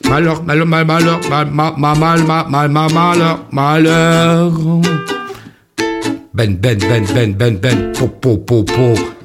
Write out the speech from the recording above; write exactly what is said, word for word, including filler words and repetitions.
Malheur, malheur, malheur, malheur, mal, mal, mal, mal, mal, malheur, malheur. Ben, ben, ben, ben, ben, ben, po, po, po, po.